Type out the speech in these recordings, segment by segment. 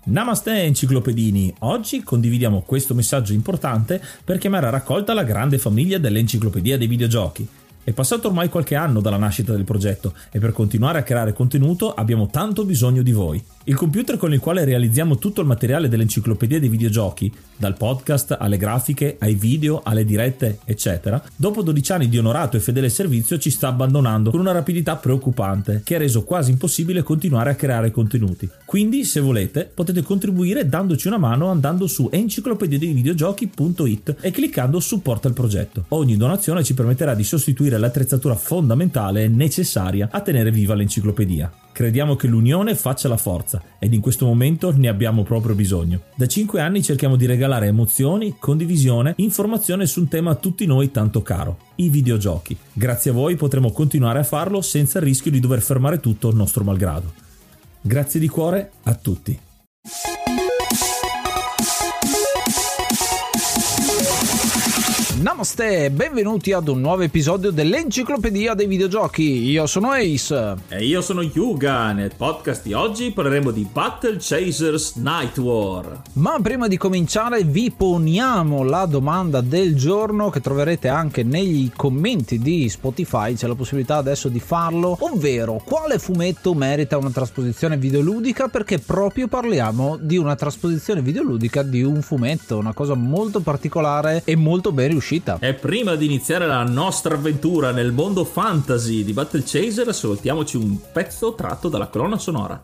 Namaste enciclopedini, oggi condividiamo questo messaggio importante per chiamare a raccolta la grande famiglia dell'Enciclopedia dei Videogiochi. È passato ormai qualche anno dalla nascita del progetto e per continuare a creare contenuto abbiamo tanto bisogno di voi. Il computer con il quale realizziamo tutto il materiale dell'Enciclopedia dei Videogiochi, dal podcast alle grafiche, ai video, alle dirette, eccetera, dopo 12 anni di onorato e fedele servizio ci sta abbandonando con una rapidità preoccupante che ha reso quasi impossibile continuare a creare contenuti. Quindi, se volete, potete contribuire dandoci una mano andando su enciclopediadeivideogiochi.it e cliccando supporta il progetto. Ogni donazione ci permetterà di sostituire l'attrezzatura fondamentale e necessaria a tenere viva l'enciclopedia. Crediamo che l'unione faccia la forza ed in questo momento ne abbiamo proprio bisogno. Da 5 anni cerchiamo di regalare emozioni, condivisione, informazione su un tema a tutti noi tanto caro, i videogiochi. Grazie a voi potremo continuare a farlo senza il rischio di dover fermare tutto nostro malgrado. Grazie di cuore a tutti. Namaste, benvenuti ad un nuovo episodio dell'Enciclopedia dei Videogiochi. Io sono Ace. E io sono Yuga. Nel podcast di oggi parleremo di Battle Chasers Night War. Ma prima di cominciare vi poniamo la domanda del giorno che troverete anche nei commenti di Spotify. C'è la possibilità adesso di farlo, ovvero quale fumetto merita una trasposizione videoludica, perché proprio parliamo di una trasposizione videoludica di un fumetto, una cosa molto particolare e molto ben riuscita. E prima di iniziare la nostra avventura nel mondo fantasy di Battle Chaser, ascoltiamoci un pezzo tratto dalla colonna sonora.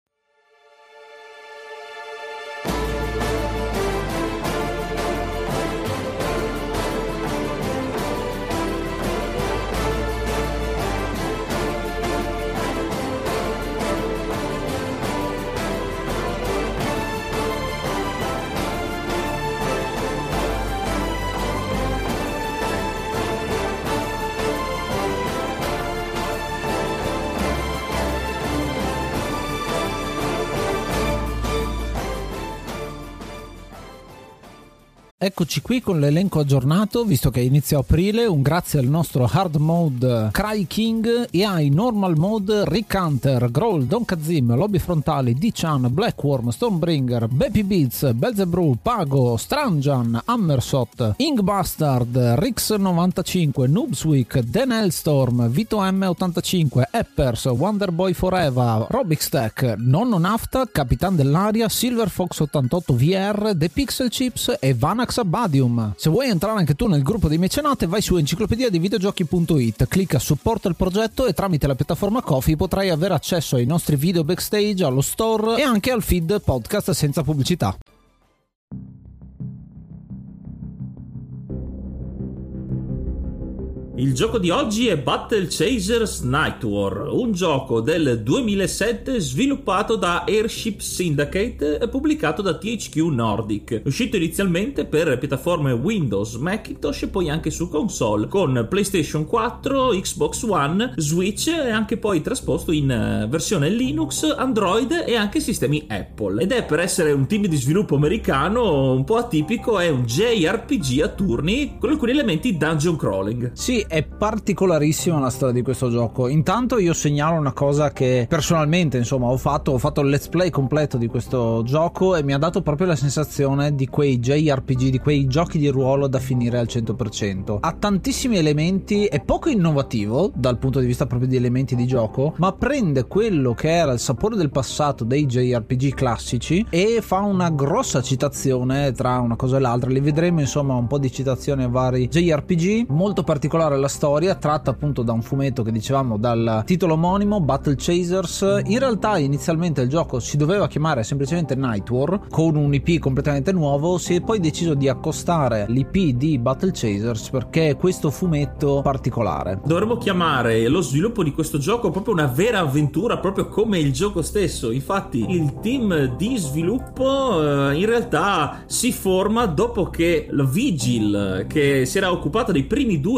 Eccoci qui con l'elenco aggiornato, visto che è inizio aprile. Un grazie al nostro hard mode Cry King e ai normal mode Rick Hunter, Growl, Don Kazim, Lobby Frontali, D-Chan, Blackworm, Stonebringer, Baby Beats, Belzebrew, Pago, Stranjan, Hammersot, Ingbastard, Rix95, Noobsweek, Dan Hellstorm, Vito M85, Eppers, Wonderboy Forever, Robix Tech, Nonno Nafta, Capitan dell'Aria, Silver Fox 88 VR, The Pixel Chips e Vanax Abadium. Se vuoi entrare anche tu nel gruppo dei mecenate, vai su enciclopediadeivideogiochi.it, clicca supporta il progetto e tramite la piattaforma Ko-fi potrai avere accesso ai nostri video backstage, allo store e anche al feed podcast senza pubblicità. Il gioco di oggi è Battle Chasers Night War, un gioco del 2007 sviluppato da Airship Syndicate e pubblicato da THQ Nordic, uscito inizialmente per piattaforme Windows, Macintosh e poi anche su console con PlayStation 4, Xbox One, Switch e anche poi trasposto in versione Linux, Android e anche sistemi Apple. Ed è, per essere un team di sviluppo americano un po' atipico, è un JRPG a turni con alcuni elementi dungeon crawling. Sì, è particolarissima la storia di questo gioco. Intanto io segnalo una cosa che personalmente ho fatto il let's play completo di questo gioco e mi ha dato proprio la sensazione di quei JRPG, di quei giochi di ruolo da finire al 100%. Ha tantissimi elementi, è poco innovativo dal punto di vista proprio di elementi di gioco, ma prende quello che era il sapore del passato dei JRPG classici e fa una grossa citazione tra una cosa e l'altra. Li vedremo un po' di citazioni a vari JRPG. Molto particolare la storia, tratta appunto da un fumetto che dicevamo dal titolo omonimo, Battle Chasers. In realtà inizialmente il gioco si doveva chiamare semplicemente Night War, con un IP completamente nuovo. Si è poi deciso di accostare l'IP di Battle Chasers perché è questo fumetto particolare. Dovremmo chiamare lo sviluppo di questo gioco proprio una vera avventura, proprio come il gioco stesso. Infatti il team di sviluppo in realtà si forma dopo che la Vigil, che si era occupata dei primi due Darksiders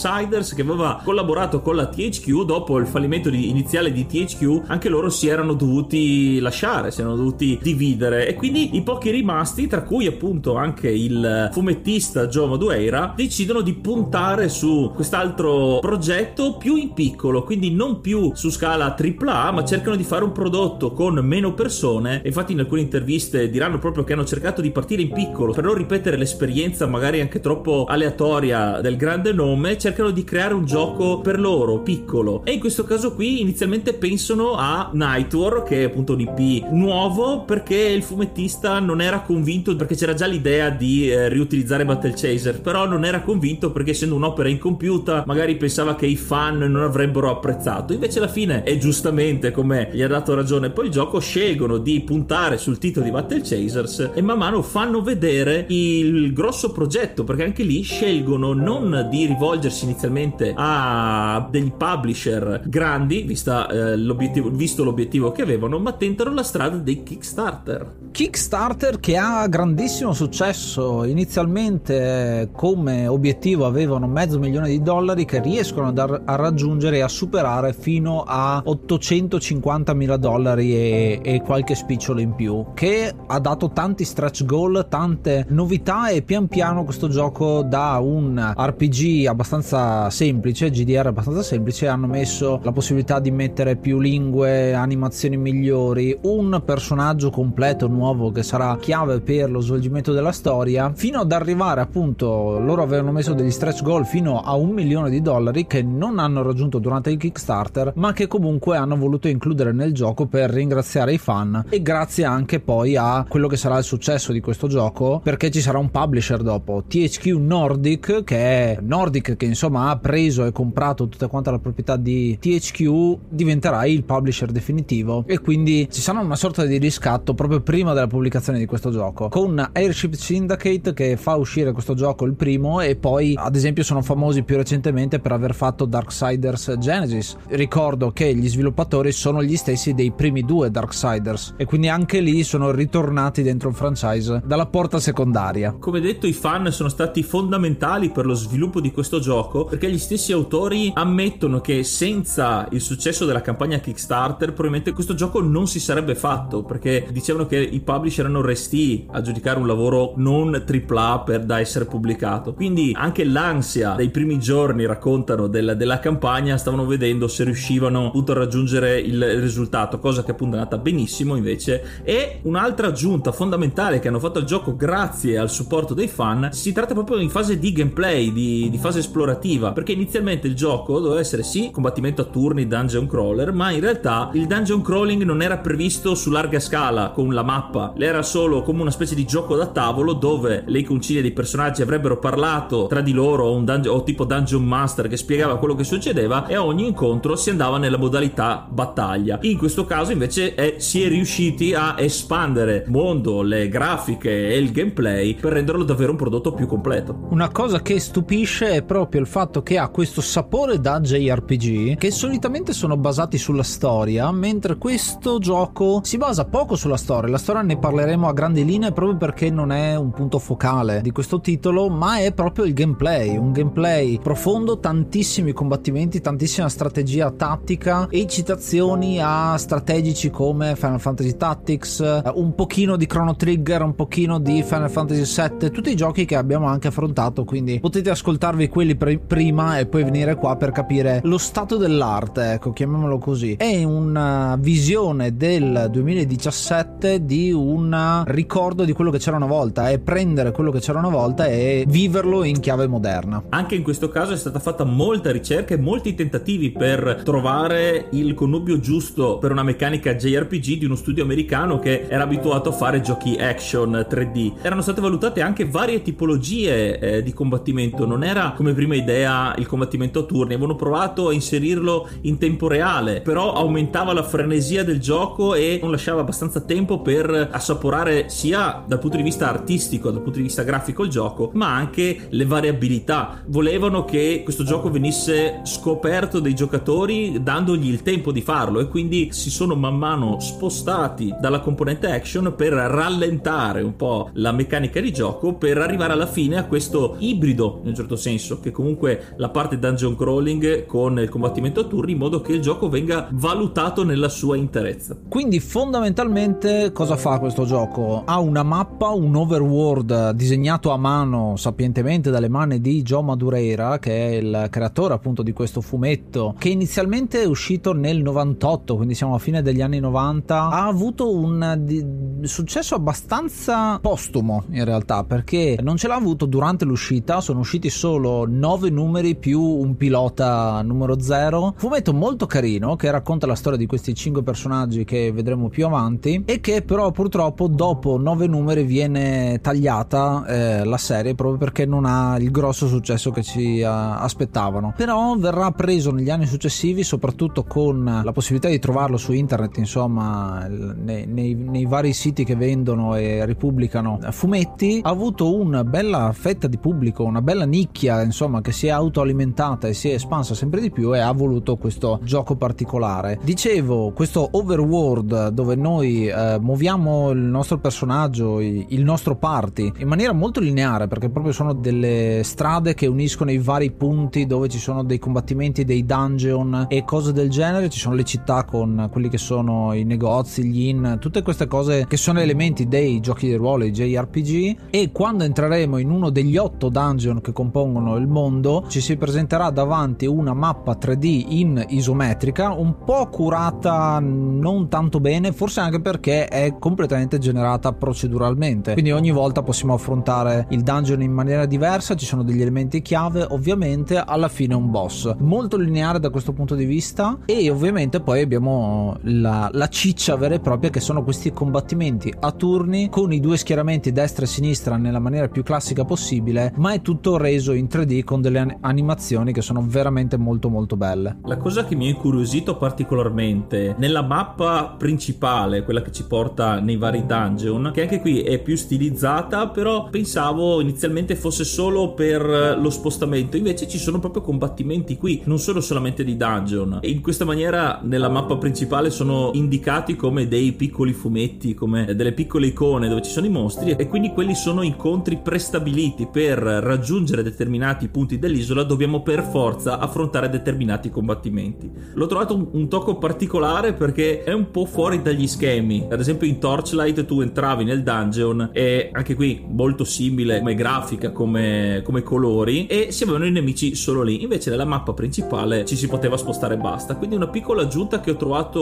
Darksiders, che aveva collaborato con la THQ. Dopo il fallimento iniziale di THQ, anche loro si erano dovuti lasciare, si erano dovuti dividere, e quindi i pochi rimasti, tra cui appunto anche il fumettista Joe Madureira, decidono di puntare su quest'altro progetto più in piccolo, quindi non più su scala AAA, ma cercano di fare un prodotto con meno persone. E infatti in alcune interviste diranno proprio che hanno cercato di partire in piccolo per non ripetere l'esperienza magari anche troppo aleatoria del grande nome. Cercano di creare un gioco per loro piccolo, e in questo caso qui inizialmente pensano a Nightwar, che è appunto un IP nuovo, perché il fumettista non era convinto, perché c'era già l'idea di riutilizzare Battle Chaser, però non era convinto perché essendo un'opera incompiuta magari pensava che i fan non avrebbero apprezzato. Invece alla fine, e giustamente come gli ha dato ragione poi il gioco, scelgono di puntare sul titolo di Battle Chasers e man mano fanno vedere il grosso progetto, perché anche lì scelgono non di rivolgersi inizialmente a degli publisher grandi, visto l'obiettivo che avevano, ma tentano la strada dei Kickstarter che ha grandissimo successo. Inizialmente come obiettivo avevano $500,000 che riescono a raggiungere e a superare fino a $850,000 e qualche spicciolo in più, che ha dato tanti stretch goal, tante novità, e pian piano questo gioco, da un RPG abbastanza semplice, GDR abbastanza semplice, hanno messo la possibilità di mettere più lingue, animazioni migliori, un personaggio completo nuovo che sarà chiave per lo svolgimento della storia, fino ad arrivare appunto, loro avevano messo degli stretch goal fino a $1 milione che non hanno raggiunto durante il Kickstarter, ma che comunque hanno voluto includere nel gioco per ringraziare i fan, e grazie anche poi a quello che sarà il successo di questo gioco, perché ci sarà un publisher dopo, THQ Nordic, che insomma ha preso e comprato tutta quanta la proprietà di THQ, diventerà il publisher definitivo, e quindi ci sarà una sorta di riscatto proprio prima della pubblicazione di questo gioco, con Airship Syndicate che fa uscire questo gioco il primo, e poi ad esempio sono famosi più recentemente per aver fatto Darksiders Genesis. Ricordo che gli sviluppatori sono gli stessi dei primi due Darksiders, e quindi anche lì sono ritornati dentro il franchise dalla porta secondaria. Come detto, i fan sono stati fondamentali per lo sviluppo di questo gioco, perché gli stessi autori ammettono che senza il successo della campagna Kickstarter probabilmente questo gioco non si sarebbe fatto, perché dicevano che i publisher erano restii a giudicare un lavoro non AAA da essere pubblicato. Quindi anche l'ansia dei primi giorni, raccontano, della campagna, stavano vedendo se riuscivano appunto a raggiungere il risultato, cosa che appunto è andata benissimo invece. E un'altra aggiunta fondamentale che hanno fatto al gioco grazie al supporto dei fan, si tratta proprio in fase di gameplay, di fase esplorativa, perché inizialmente il gioco doveva essere sì combattimento a turni, dungeon crawler, ma in realtà il dungeon crawling non era previsto su larga scala con la mappa, era solo come una specie di gioco da tavolo dove le iconcine dei personaggi avrebbero parlato tra di loro, o tipo Dungeon Master che spiegava quello che succedeva, e a ogni incontro si andava nella modalità battaglia. In questo caso invece si è riusciti a espandere il mondo, le grafiche e il gameplay per renderlo davvero un prodotto più completo. Una cosa che stupisce è proprio il fatto che ha questo sapore da JRPG, che solitamente sono basati sulla storia, mentre questo gioco si basa poco sulla storia. La storia ne parleremo a grandi linee proprio perché non è un punto focale di questo titolo, ma è proprio il gameplay, un gameplay profondo, tantissimi combattimenti, tantissima strategia tattica e citazioni a strategici come Final Fantasy Tactics, un pochino di Chrono Trigger, un pochino di Final Fantasy VII, tutti i giochi che abbiamo anche affrontato, quindi potete ascoltarvi quelli prima e poi venire qua per capire lo stato dell'arte, ecco, chiamiamolo così. È una visione del 2017 di un ricordo di quello che c'era una volta, è prendere quello che c'era una volta e viverlo in chiave moderna. Anche in questo caso è stata fatta molta ricerca e molti tentativi per trovare il connubio giusto per una meccanica JRPG di uno studio americano che era abituato a fare giochi action 3D. Erano state valutate anche varie tipologie di combattimento, non era come prima idea il combattimento a turni, avevano provato a inserirlo in tempo reale, però aumentava la frenesia del gioco e non lasciava abbastanza tempo per assaporare sia dal punto di vista artistico, dal punto di vista grafico il gioco, ma anche le variabilità. Volevano che questo gioco venisse scoperto dai giocatori dandogli il tempo di farlo, e quindi si sono man mano spostati dalla componente action per rallentare un po' la meccanica di gioco, per arrivare alla fine a questo ibrido in un certo senso, che comunque comunque la parte dungeon crawling con il combattimento a turni, in modo che il gioco venga valutato nella sua interezza. Quindi fondamentalmente cosa fa questo gioco? Ha una mappa, un overworld disegnato a mano sapientemente dalle mani di Joe Madureira, che è il creatore appunto di questo fumetto, che inizialmente è uscito nel 98, quindi siamo a fine degli anni 90. Ha avuto un successo abbastanza postumo in realtà, perché non ce l'ha avuto durante l'uscita, sono usciti solo 9 numeri più un pilota numero 0, fumetto molto carino che racconta la storia di questi 5 personaggi che vedremo più avanti, e che però purtroppo dopo 9 numeri viene tagliata la serie, proprio perché non ha il grosso successo che ci aspettavano. Però verrà preso negli anni successivi, soprattutto con la possibilità di trovarlo su internet, insomma nei vari siti che vendono e ripubblicano fumetti. Ha avuto una bella fetta di pubblico, una bella nicchia insomma, che si è autoalimentata e si è espansa sempre di più, e ha voluto questo gioco particolare. Dicevo, questo overworld dove noi muoviamo il nostro personaggio, il nostro party in maniera molto lineare, perché proprio sono delle strade che uniscono i vari punti dove ci sono dei combattimenti, dei dungeon e cose del genere. Ci sono le città con quelli che sono i negozi, gli inn, tutte queste cose che sono elementi dei giochi di ruolo, i JRPG. E quando entreremo in uno degli 8 dungeon che compongono il mondo, ci si presenterà davanti una mappa 3D in isometrica, un po' curata non tanto bene, forse anche perché è completamente generata proceduralmente, quindi ogni volta possiamo affrontare il dungeon in maniera diversa. Ci sono degli elementi chiave, ovviamente alla fine un boss molto lineare da questo punto di vista, e ovviamente poi abbiamo la ciccia vera e propria, che sono questi combattimenti a turni con i 2 schieramenti destra e sinistra nella maniera più classica possibile, ma è tutto reso in 3D con delle animazioni che sono veramente molto molto belle. La cosa che mi ha incuriosito particolarmente nella mappa principale, quella che ci porta nei vari dungeon, che anche qui è più stilizzata, però pensavo inizialmente fosse solo per lo spostamento, invece ci sono proprio combattimenti qui, non sono solamente di dungeon, e in questa maniera nella mappa principale sono indicati come dei piccoli fumetti, come delle piccole icone dove ci sono i mostri, e quindi quelli sono incontri prestabiliti. Per raggiungere determinati punti dell'isola dobbiamo per forza affrontare determinati combattimenti. L'ho trovato un tocco particolare perché è un po' fuori dagli schemi. Ad esempio in Torchlight tu entravi nel dungeon e anche qui molto simile come grafica, come colori, e si avevano i nemici solo lì. Invece nella mappa principale ci si poteva spostare e basta. Quindi una piccola aggiunta che ho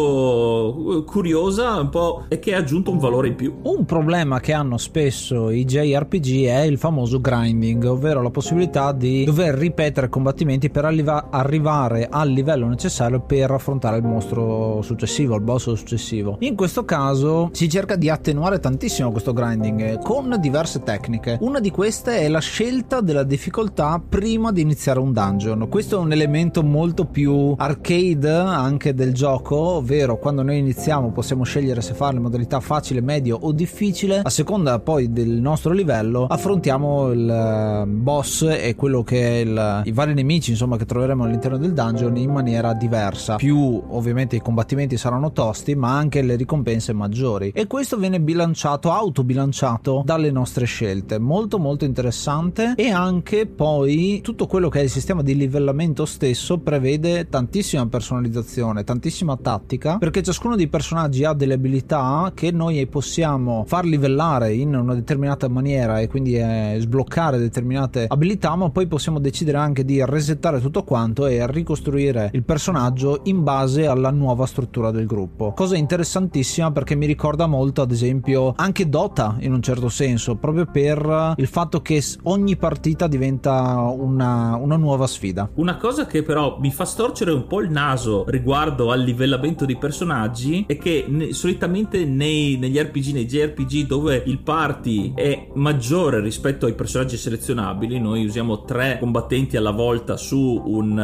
trovato curiosa un po', e che ha aggiunto un valore in più. Un problema che hanno spesso i JRPG è il famoso grinding, ovvero la possibilità di dover ripetere combattimenti per arrivare al livello necessario per affrontare il mostro successivo, il boss successivo. In questo caso si cerca di attenuare tantissimo questo grinding con diverse tecniche. Una di queste è la scelta della difficoltà prima di iniziare un dungeon. Questo è un elemento molto più arcade anche del gioco, ovvero quando noi iniziamo possiamo scegliere se farlo in modalità facile, medio o difficile. A seconda poi del nostro livello affrontiamo il boss e quello che è i vari nemici insomma che troveremo all'interno del dungeon in maniera diversa. Più ovviamente i combattimenti saranno tosti, ma anche le ricompense maggiori, e questo viene autobilanciato dalle nostre scelte. Molto molto interessante. E anche poi tutto quello che è il sistema di livellamento stesso prevede tantissima personalizzazione, tantissima tattica, perché ciascuno dei personaggi ha delle abilità che noi possiamo far livellare in una determinata maniera e quindi sbloccare determinate abilità, ma poi possiamo decidere anche di resettare tutto quanto e ricostruire il personaggio in base alla nuova struttura del gruppo. Cosa interessantissima, perché mi ricorda molto ad esempio anche Dota in un certo senso, proprio per il fatto che ogni partita diventa una nuova sfida. Una cosa che però mi fa storcere un po' il naso riguardo al livellamento dei personaggi è che solitamente negli RPG, nei JRPG, dove il party è maggiore rispetto ai personaggi selezionabili, noi usiamo 3 combattenti alla volta su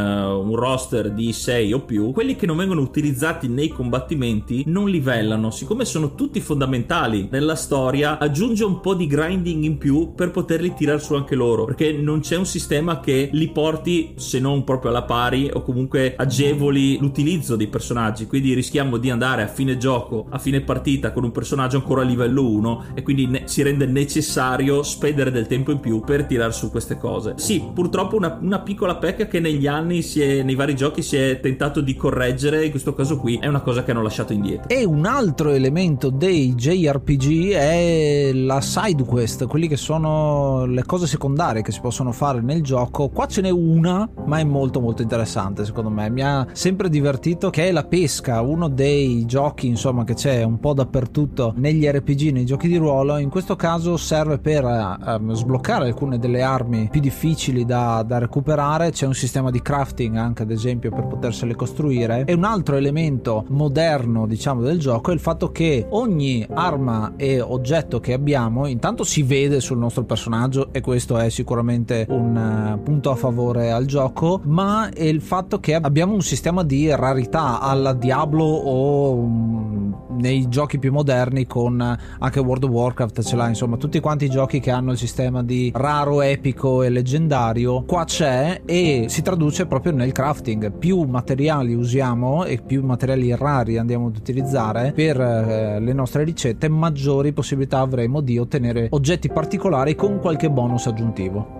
un roster di 6 o più, quelli che non vengono utilizzati nei combattimenti non livellano. Siccome sono tutti fondamentali nella storia, aggiunge un po' di grinding in più per poterli tirar su anche loro, perché non c'è un sistema che li porti, se non proprio alla pari, o comunque agevoli l'utilizzo dei personaggi. Quindi rischiamo di andare a fine gioco, a fine partita, con un personaggio ancora a livello 1, e quindi si rende necessario spendere del tempo in più per tirar su queste cose. Sì, purtroppo purtroppo una piccola pecca che negli anni nei vari giochi si è tentato di correggere. In questo caso qui è una cosa che hanno lasciato indietro. E un altro elemento dei JRPG è la side quest, quelli che sono le cose secondarie che si possono fare nel gioco. Qua ce n'è una, ma è molto molto interessante secondo me, mi ha sempre divertito, che è la pesca, uno dei giochi insomma che c'è un po' dappertutto negli RPG, nei giochi di ruolo. In questo caso serve per sbloccare alcune delle armi più difficili da recuperare. C'è un sistema di crafting anche, ad esempio, per potersele costruire. E un altro elemento moderno diciamo del gioco è il fatto che ogni arma e oggetto che abbiamo intanto si vede sul nostro personaggio, e questo è sicuramente un punto a favore al gioco, ma è il fatto che abbiamo un sistema di rarità alla Diablo o nei giochi più moderni, con anche World of Warcraft ce l'ha, insomma tutti quanti i giochi che hanno il sistema di raro, epico e leggendario qua c'è, e si traduce proprio nel crafting. Più materiali usiamo e più materiali rari andiamo ad utilizzare per le nostre ricette, maggiori possibilità avremo di ottenere oggetti particolari con qualche bonus aggiuntivo.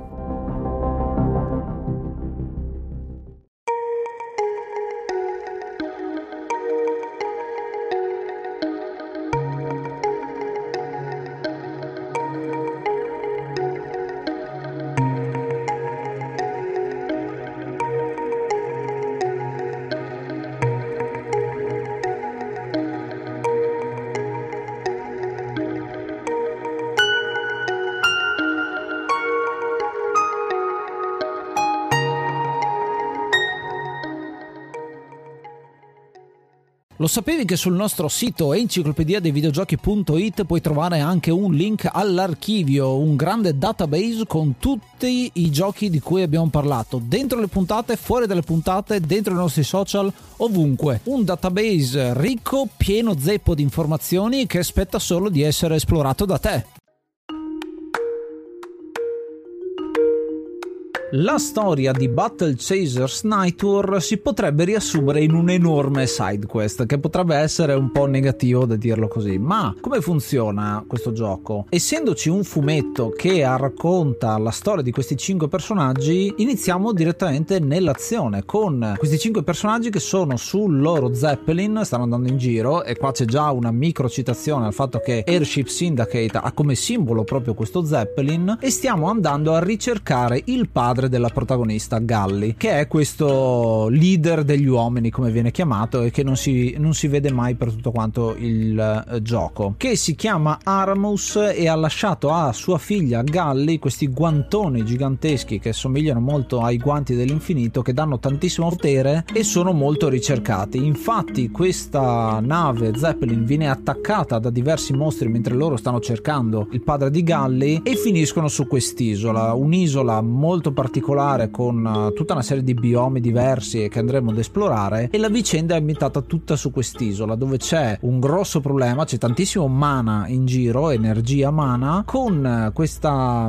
Lo sapevi che sul nostro sito enciclopediadeivideogiochi.it puoi trovare anche un link all'archivio, un grande database con tutti i giochi di cui abbiamo parlato, dentro le puntate, fuori dalle puntate, dentro i nostri social, ovunque. Un database ricco, pieno zeppo di informazioni che aspetta solo di essere esplorato da te. La storia di Battle Chasers Night Tour si potrebbe riassumere in un enorme side quest, che potrebbe essere un po' negativo da dirlo così, ma come funziona questo gioco? Essendoci un fumetto che racconta la storia di questi 5 personaggi, iniziamo direttamente nell'azione con questi 5 personaggi che sono sul loro Zeppelin, stanno andando in giro, e qua c'è già una micro citazione al fatto che Airship Syndicate ha come simbolo proprio questo Zeppelin, e stiamo andando a ricercare il padre della protagonista, Gully, che è questo leader degli uomini come viene chiamato, e che non si vede mai per tutto quanto il gioco, che si chiama Aramus e ha lasciato a sua figlia Gully questi guantoni giganteschi che somigliano molto ai guanti dell'infinito, che danno tantissimo potere e sono molto ricercati. Infatti questa nave Zeppelin viene attaccata da diversi mostri mentre loro stanno cercando il padre di Gully, e finiscono su quest'isola, un'isola molto particolare con tutta una serie di biomi diversi che andremo ad esplorare, e la vicenda è ambientata tutta su quest'isola, dove c'è un grosso problema, c'è tantissimo mana in giro, energia mana, con questa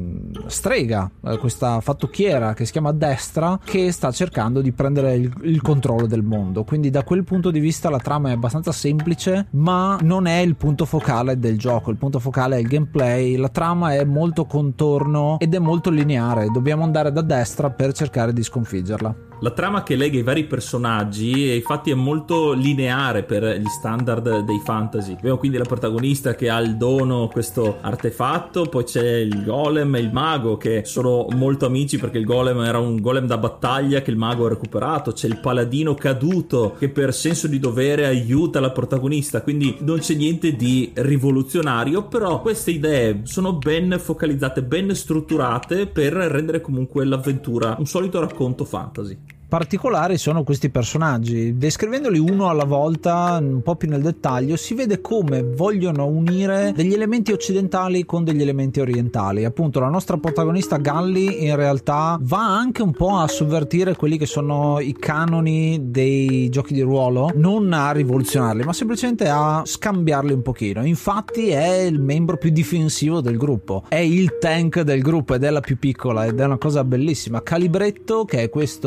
strega, questa fattucchiera che si chiama Destra, che sta cercando di prendere il controllo del mondo. Quindi da quel punto di vista la trama è abbastanza semplice, ma non è il punto focale del gioco. Il punto focale è il gameplay, la trama è molto contorno ed è molto lineare, dobbiamo andare da destra per cercare di sconfiggerla. La trama che lega i vari personaggi infatti è molto lineare per gli standard dei fantasy. Abbiamo quindi la protagonista che ha il dono, questo artefatto, poi c'è il golem e il mago che sono molto amici, perché il golem era un golem da battaglia che il mago ha recuperato, c'è il paladino caduto che per senso di dovere aiuta la protagonista, quindi non c'è niente di rivoluzionario, però queste idee sono ben focalizzate, ben strutturate per rendere comunque l'avventura un solito racconto fantasy. Particolari sono questi personaggi. Descrivendoli uno alla volta un po' più nel dettaglio, si vede come vogliono unire degli elementi occidentali con degli elementi orientali. Appunto la nostra protagonista Gully in realtà va anche un po' a sovvertire quelli che sono i canoni dei giochi di ruolo, non a rivoluzionarli ma semplicemente a scambiarli un pochino. Infatti è il membro più difensivo del gruppo, è il tank del gruppo ed è la più piccola, ed è una cosa bellissima. Calibretto, che è questo golem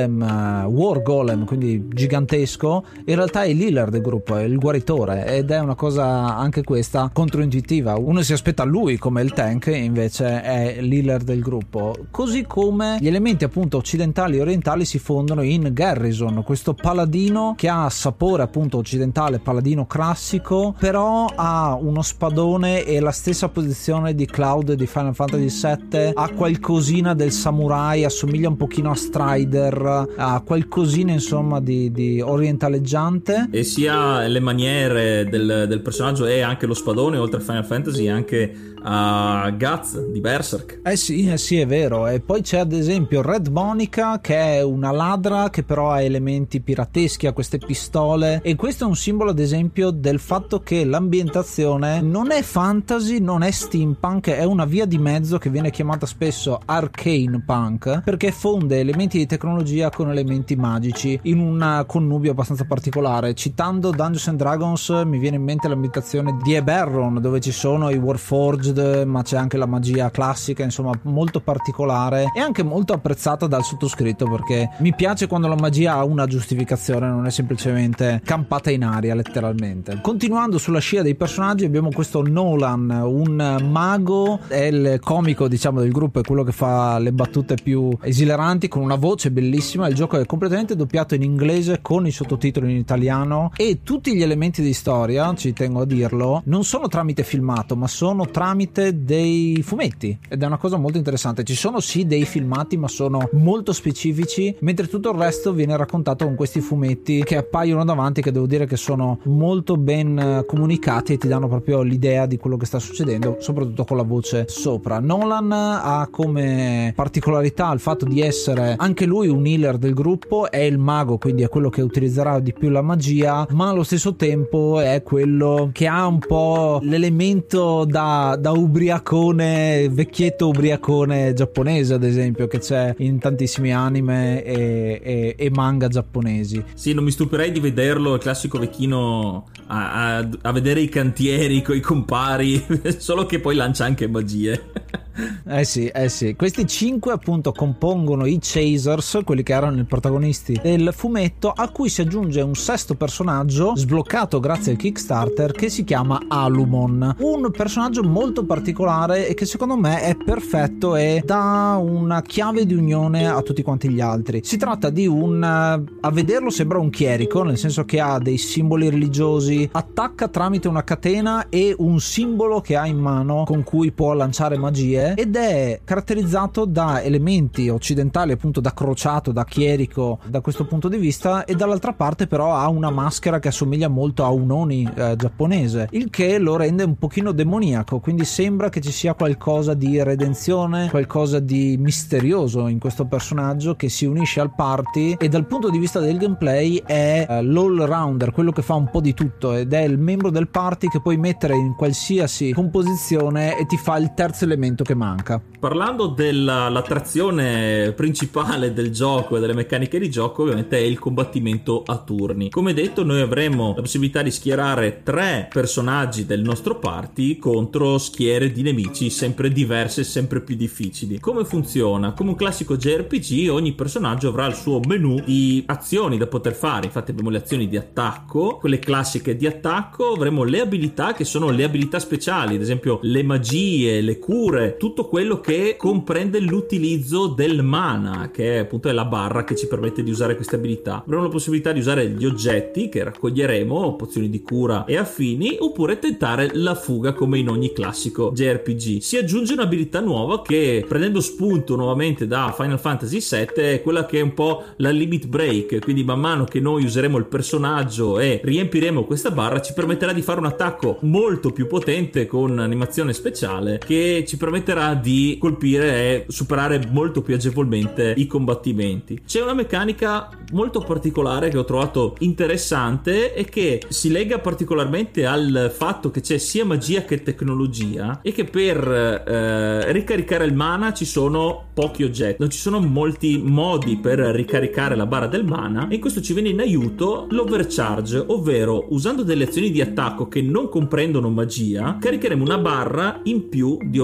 golem, war golem, quindi gigantesco, in realtà è l'healer del gruppo, è il guaritore, ed è una cosa anche questa controintuitiva. Uno si aspetta lui come il tank, invece è l'healer del gruppo. Così come gli elementi appunto occidentali e orientali si fondono in Garrison, questo paladino che ha sapore appunto occidentale, paladino classico, però ha uno spadone e la stessa posizione di Cloud di Final Fantasy VII, ha qualcosina del samurai, assomiglia un pochino a Strider, ha qualcosina insomma di orientaleggiante, e sia le maniere del personaggio e anche lo spadone, oltre a Final Fantasy anche a Guts di Berserk. Sì, è vero. E poi c'è ad esempio Red Monica, che è una ladra che però ha elementi pirateschi, ha queste pistole, e questo è un simbolo ad esempio del fatto che l'ambientazione non è fantasy, non è steampunk, è una via di mezzo che viene chiamata spesso arcane punk, perché fonde elementi di tecnologia con elementi magici in un connubio abbastanza particolare. Citando Dungeons and Dragons mi viene in mente l'ambientazione di Eberron, dove ci sono i Warforged, ma c'è anche la magia classica, insomma molto particolare e anche molto apprezzata dal sottoscritto, perché mi piace quando la magia ha una giustificazione, non è semplicemente campata in aria letteralmente. Continuando sulla scia dei personaggi, abbiamo questo Nolan, un mago, è il comico diciamo del gruppo, è quello che fa le battute più esileranti, con una voce bellissima. Il gioco è completamente doppiato in inglese con i sottotitoli in italiano, e tutti gli elementi di storia, ci tengo a dirlo, non sono tramite filmato ma sono tramite dei fumetti, ed è una cosa molto interessante. Ci sono sì dei filmati ma sono molto specifici, mentre tutto il resto viene raccontato con questi fumetti che appaiono davanti, che devo dire che sono molto ben comunicati e ti danno proprio l'idea di quello che sta succedendo, soprattutto con la voce sopra. Nolan ha come particolarità il fatto di essere anche lui un healer del gruppo, è il mago, quindi è quello che utilizzerà di più la magia, ma allo stesso tempo è quello che ha un po' l'elemento da ubriacone, vecchietto ubriacone giapponese ad esempio, che c'è in tantissimi anime e manga giapponesi. Sì, non mi stupirei di vederlo, il classico vecchino a vedere i cantieri coi compari, solo che poi lancia anche magie. Sì. Questi 5 appunto compongono i Chasers, quelli che erano i protagonisti del fumetto, a cui si aggiunge un sesto personaggio sbloccato grazie al Kickstarter, che si chiama Alumon, un personaggio molto particolare e che secondo me è perfetto e dà una chiave di unione a tutti quanti gli altri. Si tratta di a vederlo sembra un chierico, nel senso che ha dei simboli religiosi, attacca tramite una catena e un simbolo che ha in mano con cui può lanciare magie, ed è caratterizzato da elementi occidentali, appunto da crociato, da chierico da questo punto di vista, e dall'altra parte però ha una maschera che assomiglia molto a un Oni giapponese, il che lo rende un pochino demoniaco, quindi sembra che ci sia qualcosa di redenzione, qualcosa di misterioso in questo personaggio che si unisce al party, e dal punto di vista del gameplay è l'all-rounder, quello che fa un po' di tutto, ed è il membro del party che puoi mettere in qualsiasi composizione e ti fa il terzo elemento che manca. Parlando dell'attrazione principale del gioco e delle meccaniche di gioco, ovviamente è il combattimento a turni. Come detto, noi avremo la possibilità di schierare 3 personaggi del nostro party contro schiere di nemici sempre diverse e sempre più difficili. Come funziona? Come un classico JRPG, ogni personaggio avrà il suo menu di azioni da poter fare. Infatti abbiamo le azioni di attacco, quelle classiche di attacco, avremo le abilità che sono le abilità speciali, ad esempio le magie, le cure, tutto quello che comprende l'utilizzo del mana, che appunto è la barra che ci permette di usare queste abilità. Avremo la possibilità di usare gli oggetti che raccoglieremo, pozioni di cura e affini, oppure tentare la fuga come in ogni classico JRPG. Si aggiunge un'abilità nuova che, prendendo spunto nuovamente da Final Fantasy VII, è quella che è un po' la limit break, quindi man mano che noi useremo il personaggio e riempiremo questa barra ci permetterà di fare un attacco molto più potente con animazione speciale che ci permetterà di colpire e superare molto più agevolmente i combattimenti. C'è una meccanica molto particolare che ho trovato interessante e che si lega particolarmente al fatto che c'è sia magia che tecnologia, e che per ricaricare il mana ci sono pochi oggetti, non ci sono molti modi per ricaricare la barra del mana, e in questo ci viene in aiuto l'overcharge, ovvero usando delle azioni di attacco che non comprendono magia caricheremo una barra in più di overcharge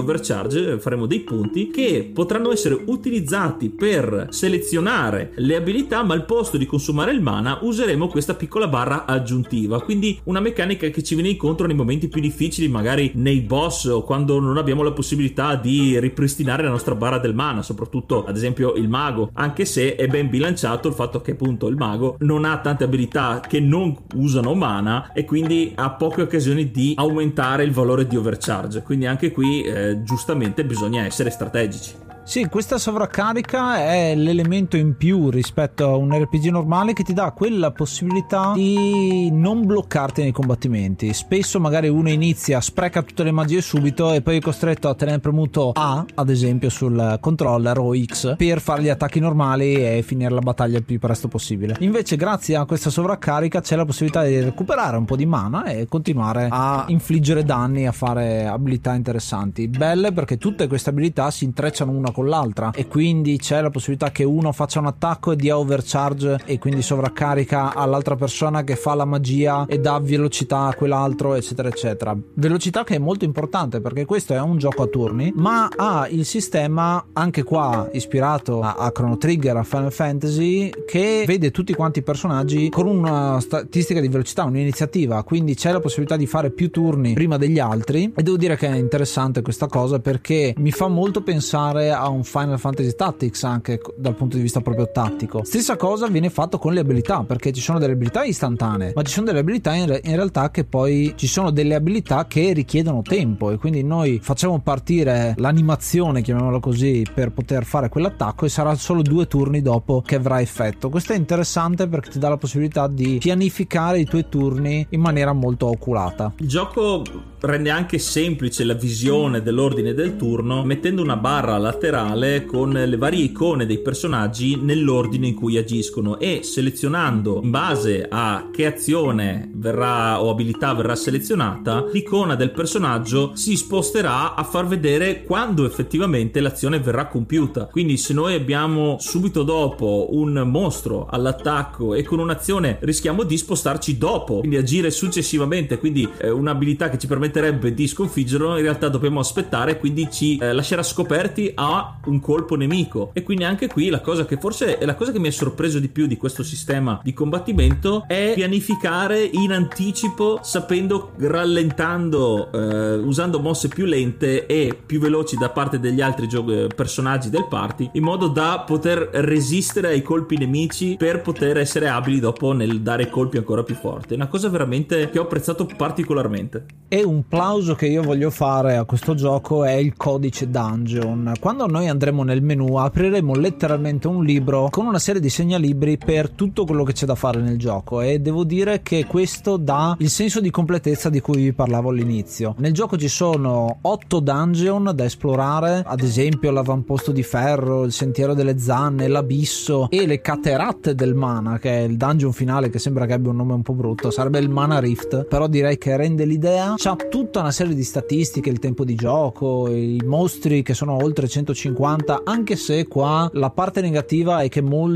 overcharge, faremo dei punti che potranno essere utilizzati per selezionare le abilità, ma al posto di consumare il mana useremo questa piccola barra aggiuntiva, quindi una meccanica che ci viene incontro nei momenti più difficili, magari nei boss o quando non abbiamo la possibilità di ripristinare la nostra barra del mana, soprattutto ad esempio il mago, anche se è ben bilanciato il fatto che appunto il mago non ha tante abilità che non usano mana e quindi ha poche occasioni di aumentare il valore di overcharge, quindi anche qui giustamente bisogna essere strategici. Sì, questa sovraccarica è l'elemento in più rispetto a un RPG normale che ti dà quella possibilità di non bloccarti nei combattimenti. Spesso magari uno inizia, spreca tutte le magie subito e poi è costretto a tenere premuto A, ad esempio sul controller, o X per fare gli attacchi normali e finire la battaglia il più presto possibile. Invece grazie a questa sovraccarica c'è la possibilità di recuperare un po' di mana e continuare a infliggere danni, a fare abilità interessanti, belle, perché tutte queste abilità si intrecciano una con l'altra e quindi c'è la possibilità che uno faccia un attacco e dia overcharge e quindi sovraccarica all'altra persona che fa la magia e dà velocità a quell'altro, eccetera eccetera. Velocità che è molto importante perché questo è un gioco a turni, ma ha il sistema anche qua ispirato a Chrono Trigger, a Final Fantasy, che vede tutti quanti i personaggi con una statistica di velocità, un'iniziativa, quindi c'è la possibilità di fare più turni prima degli altri e devo dire che è interessante questa cosa perché mi fa molto pensare a un Final Fantasy Tactics anche dal punto di vista proprio tattico. Stessa cosa viene fatto con le abilità, perché ci sono delle abilità istantanee, ma ci sono delle abilità in realtà che poi ci sono delle abilità che richiedono tempo e quindi noi facciamo partire l'animazione, chiamiamola così, per poter fare quell'attacco e sarà solo 2 turni dopo che avrà effetto. Questo è interessante perché ti dà la possibilità di pianificare i tuoi turni in maniera molto oculata. Il gioco rende anche semplice la visione dell'ordine del turno mettendo una barra laterale con le varie icone dei personaggi nell'ordine in cui agiscono e selezionando in base a che azione verrà o abilità verrà selezionata, l'icona del personaggio si sposterà a far vedere quando effettivamente l'azione verrà compiuta. Quindi se noi abbiamo subito dopo un mostro all'attacco e con un'azione rischiamo di spostarci dopo, quindi agire successivamente, quindi un'abilità che ci permetterebbe di sconfiggerlo in realtà dobbiamo aspettare, quindi ci lascerà scoperti a un colpo nemico. E quindi anche qui la cosa che forse è la cosa che mi ha sorpreso di più di questo sistema di combattimento è pianificare in anticipo, sapendo, rallentando, usando mosse più lente e più veloci da parte degli altri personaggi del party, in modo da poter resistere ai colpi nemici per poter essere abili dopo nel dare colpi ancora più forti. È una cosa veramente che ho apprezzato particolarmente. E un plauso che io voglio fare a questo gioco è il codice dungeon. Quando noi andremo nel menu apriremo letteralmente un libro con una serie di segnalibri per tutto quello che c'è da fare nel gioco e devo dire che questo dà il senso di completezza di cui vi parlavo all'inizio. Nel gioco ci sono 8 dungeon da esplorare, ad esempio l'avamposto di ferro, il sentiero delle zanne, l'abisso e le cateratte del mana, che è il dungeon finale, che sembra che abbia un nome un po' brutto, sarebbe il Mana Rift, però direi che rende l'idea. C'ha tutta una serie di statistiche, il tempo di gioco, i mostri che sono oltre 150, anche se qua la parte negativa è che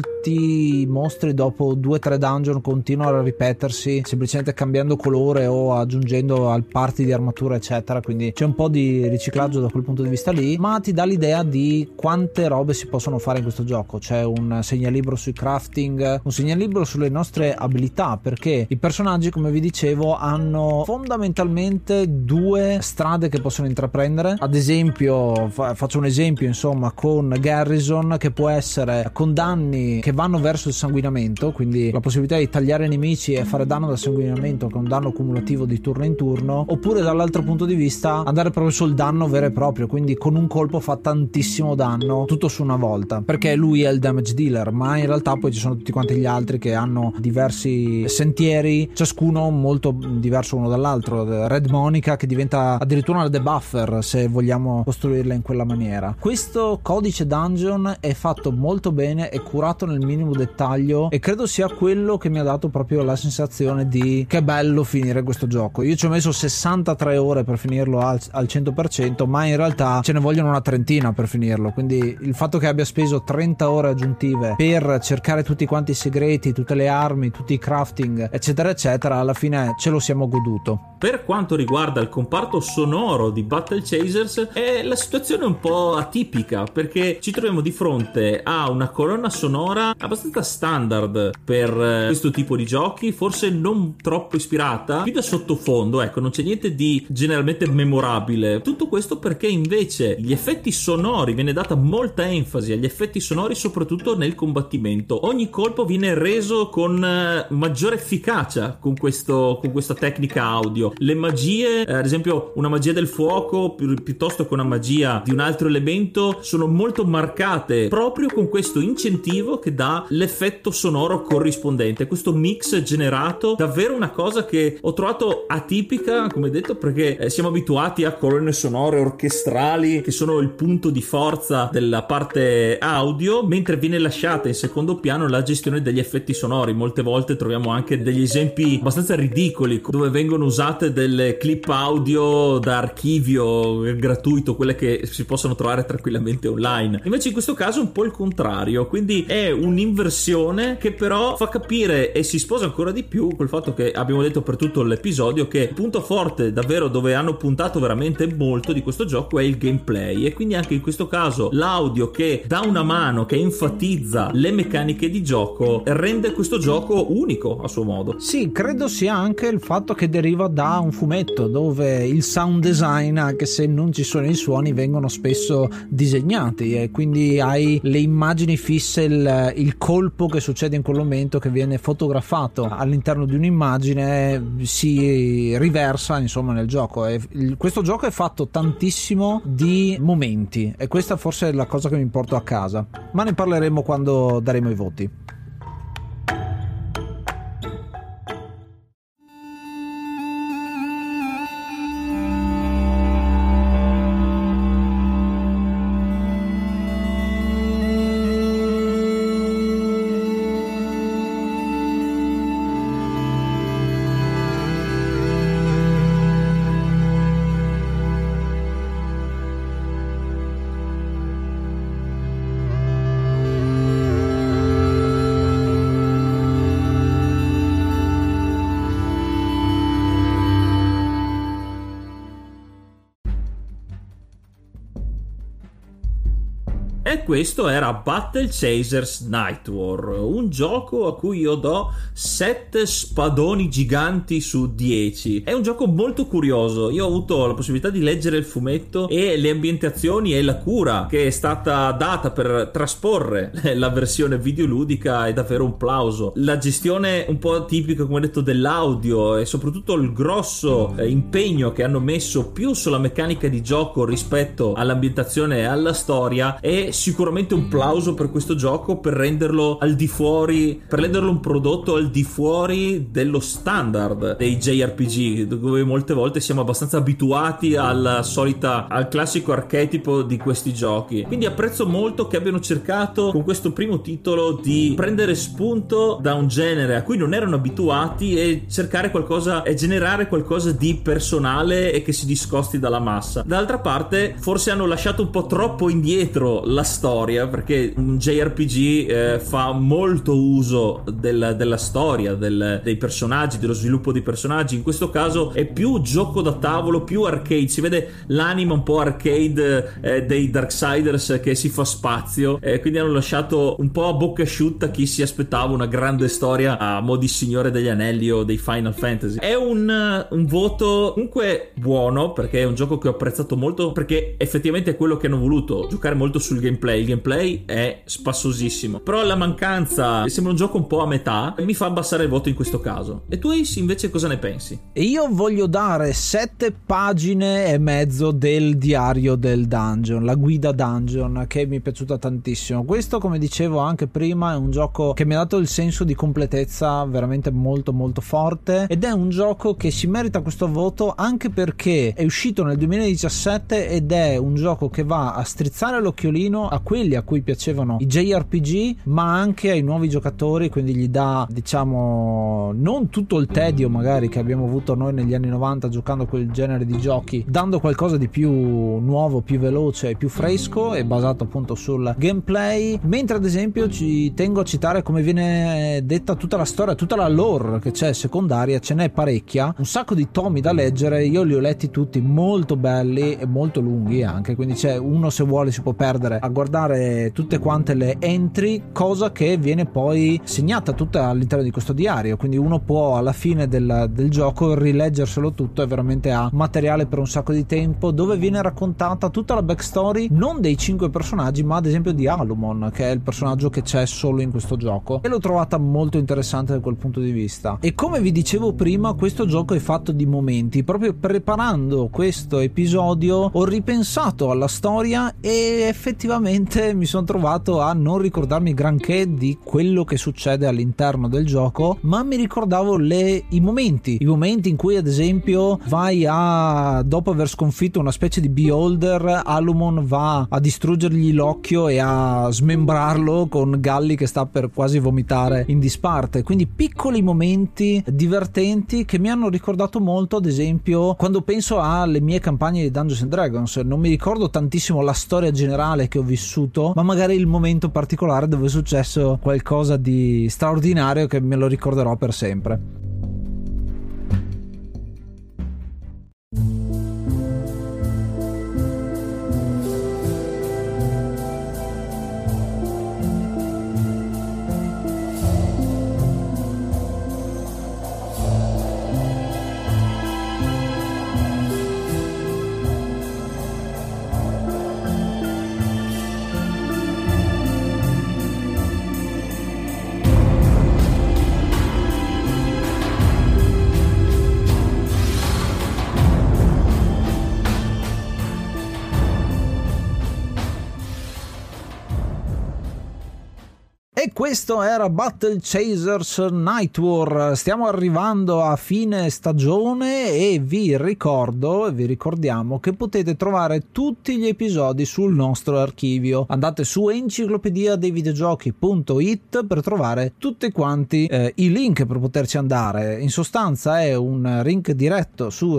molti mostri dopo 2-3 dungeon continuano a ripetersi, semplicemente cambiando colore o aggiungendo al party di armatura eccetera, quindi c'è un po' di riciclaggio da quel punto di vista lì, ma ti dà l'idea di quante robe si possono fare in questo gioco. C'è un segnalibro sui crafting, un segnalibro sulle nostre abilità, perché i personaggi, come vi dicevo, hanno fondamentalmente 2 strade che possono intraprendere. Ad esempio, faccio un esempio, insomma, con Garrison, che può essere con danni che vanno verso il sanguinamento, quindi la possibilità di tagliare nemici e fare danno da sanguinamento con danno cumulativo di turno in turno, oppure dall'altro punto di vista andare proprio sul danno vero e proprio, quindi con un colpo fa tantissimo danno tutto su una volta, perché lui è il damage dealer, ma in realtà poi ci sono tutti quanti gli altri che hanno diversi sentieri, ciascuno molto diverso uno dall'altro. Red Monica che diventa addirittura una debuffer se vogliamo costruirla in quella maniera. Questo codice dungeon è fatto molto bene, è curato nel minimo dettaglio e credo sia quello che mi ha dato proprio la sensazione di che bello finire questo gioco. Io ci ho messo 63 ore per finirlo al 100%, ma in realtà ce ne vogliono una trentina per finirlo, quindi il fatto che abbia speso 30 ore aggiuntive per cercare tutti quanti i segreti, tutte le armi, tutti i crafting eccetera eccetera, alla fine ce lo siamo goduto. Per quanto riguarda riguarda il comparto sonoro di Battle Chasers, è la situazione un po' atipica, perché ci troviamo di fronte a una colonna sonora abbastanza standard per questo tipo di giochi, forse non troppo ispirata, più da sottofondo, ecco, non c'è niente di generalmente memorabile. Tutto questo perché invece gli effetti sonori, viene data molta enfasi agli effetti sonori, soprattutto nel combattimento. Ogni colpo viene reso con maggiore efficacia con questa tecnica audio. Le magie, ad esempio una magia del fuoco piuttosto che una magia di un altro elemento, sono molto marcate proprio con questo incentivo che dà l'effetto sonoro corrispondente. Questo mix generato, davvero una cosa che ho trovato atipica, come detto, perché siamo abituati a colonne sonore orchestrali che sono il punto di forza della parte audio, mentre viene lasciata in secondo piano la gestione degli effetti sonori. Molte volte troviamo anche degli esempi abbastanza ridicoli dove vengono usate delle clip audio da archivio gratuito, quelle che si possono trovare tranquillamente online. Invece in questo caso è un po' il contrario, quindi è un'inversione che però fa capire e si sposa ancora di più col fatto che abbiamo detto per tutto l'episodio che il punto forte, davvero dove hanno puntato veramente molto di questo gioco, è il gameplay, e quindi anche in questo caso l'audio che dà una mano, che enfatizza le meccaniche di gioco, rende questo gioco unico a suo modo. Sì, credo sia anche il fatto che deriva da un fumetto dove il sound design, anche se non ci sono i suoni, vengono spesso disegnati, e quindi hai le immagini fisse, il colpo che succede in quel momento che viene fotografato all'interno di un'immagine si riversa insomma nel gioco. E questo gioco è fatto tantissimo di momenti, e questa forse è la cosa che mi porto a casa, ma ne parleremo quando daremo i voti. E questo era Battle Chasers Night War, un gioco a cui io do 7 spadoni giganti su 10. È un gioco molto curioso. Io ho avuto la possibilità di leggere il fumetto, e le ambientazioni e la cura che è stata data per trasporre la versione videoludica è davvero un plauso. La gestione un po' tipica, come ho detto, dell'audio, e soprattutto il grosso impegno che hanno messo più sulla meccanica di gioco rispetto all'ambientazione e alla storia, è sicuramente un plauso per questo gioco, per renderlo al di fuori, per renderlo un prodotto al di fuori dello standard dei JRPG, dove molte volte siamo abbastanza abituati al classico archetipo di questi giochi. Quindi apprezzo molto che abbiano cercato con questo primo titolo di prendere spunto da un genere a cui non erano abituati e cercare qualcosa e generare qualcosa di personale e che si discosti dalla massa. D'altra parte forse hanno lasciato un po' troppo indietro la storia, perché un JRPG fa molto uso della storia, dei personaggi, dello sviluppo dei personaggi. In questo caso è più gioco da tavolo, più arcade, si vede l'anima un po' arcade dei Darksiders che si fa spazio, quindi hanno lasciato un po' a bocca asciutta chi si aspettava una grande storia a mo' di Signore degli Anelli o dei Final Fantasy. È un voto comunque buono, perché è un gioco che ho apprezzato molto, perché effettivamente è quello che hanno voluto, giocare molto sul gameplay. Il gameplay è spassosissimo, però la mancanza sembra un gioco un po' a metà e mi fa abbassare il voto in questo caso. E tu Ace invece cosa ne pensi? E io voglio dare 7 pagine e mezzo del diario del dungeon, la guida dungeon, che mi è piaciuta tantissimo. Questo, come dicevo anche prima, è un gioco che mi ha dato il senso di completezza veramente molto molto forte, ed è un gioco che si merita questo voto anche perché è uscito nel 2017 ed è un gioco che va a strizzare l'occhiolino solo a quelli a cui piacevano i JRPG, ma anche ai nuovi giocatori, quindi gli dà, diciamo, non tutto il tedio magari che abbiamo avuto noi negli anni 90 giocando a quel genere di giochi, dando qualcosa di più nuovo, più veloce e più fresco e basato appunto sul gameplay. Mentre ad esempio ci tengo a citare come viene detta tutta la storia, tutta la lore che c'è secondaria, ce n'è parecchia, un sacco di tomi da leggere, io li ho letti tutti, molto belli e molto lunghi anche, quindi c'è uno, se vuole si può perdere a guardare tutte quante le entry, cosa che viene poi segnata tutta all'interno di questo diario, quindi uno può alla fine del gioco rileggerselo tutto e veramente ha materiale per un sacco di tempo, dove viene raccontata tutta la backstory non dei 5 personaggi ma ad esempio di Alumon, che è il personaggio che c'è solo in questo gioco, e l'ho trovata molto interessante da quel punto di vista. E come vi dicevo prima, questo gioco è fatto di momenti. Proprio preparando questo episodio ho ripensato alla storia e effettivamente mi sono trovato a non ricordarmi granché di quello che succede all'interno del gioco, ma mi ricordavo i momenti in cui ad esempio dopo aver sconfitto una specie di beholder, Alumon va a distruggergli l'occhio e a smembrarlo con Galli che sta per quasi vomitare in disparte. Quindi piccoli momenti divertenti che mi hanno ricordato molto, ad esempio, quando penso alle mie campagne di Dungeons and Dragons. Non mi ricordo tantissimo la storia generale che ho vissuto, ma magari il momento particolare dove è successo qualcosa di straordinario che me lo ricorderò per sempre. E questo era Battle Chasers Night War. Stiamo arrivando a fine stagione e vi ricordiamo che potete trovare tutti gli episodi sul nostro archivio. Andate su enciclopedia dei videogiochi.it per trovare tutti quanti i link per poterci andare. In sostanza è un link diretto su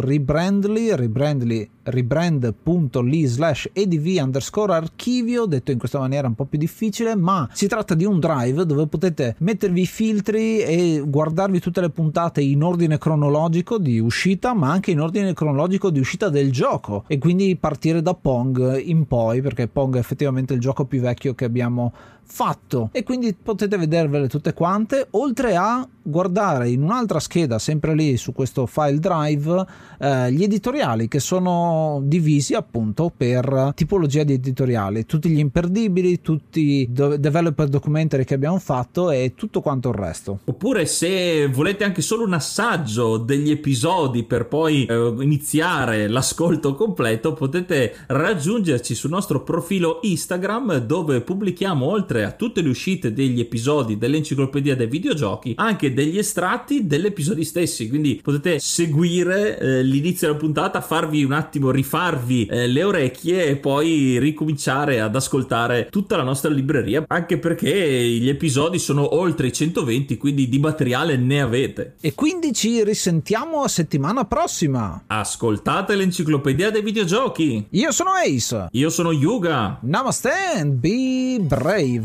rebrand.ly/edv_archivio, detto in questa maniera un po' più difficile, ma si tratta di un drive dove potete mettervi i filtri e guardarvi tutte le puntate in ordine cronologico di uscita, ma anche in ordine cronologico di uscita del gioco, e quindi partire da Pong in poi, perché Pong è effettivamente il gioco più vecchio che abbiamo fatto, e quindi potete vedervele tutte quante, oltre a guardare in un'altra scheda sempre lì su questo file drive gli editoriali, che sono divisi appunto per tipologia di editoriali, tutti gli imperdibili, tutti i developer documentary che abbiamo fatto e tutto quanto il resto. Oppure se volete anche solo un assaggio degli episodi per poi iniziare l'ascolto completo, potete raggiungerci sul nostro profilo Instagram, dove pubblichiamo, oltre a tutte le uscite degli episodi dell'enciclopedia dei videogiochi, anche degli estratti degli episodi stessi, quindi potete seguire l'inizio della puntata, farvi un attimo, rifarvi le orecchie e poi ricominciare ad ascoltare tutta la nostra libreria, anche perché gli episodi sono oltre i 120, quindi di materiale ne avete. E quindi ci risentiamo a settimana prossima. Ascoltate l'enciclopedia dei videogiochi. Io sono Ace. Io sono Yuga. Namaste and be brave.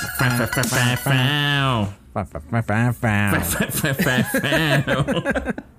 Wow.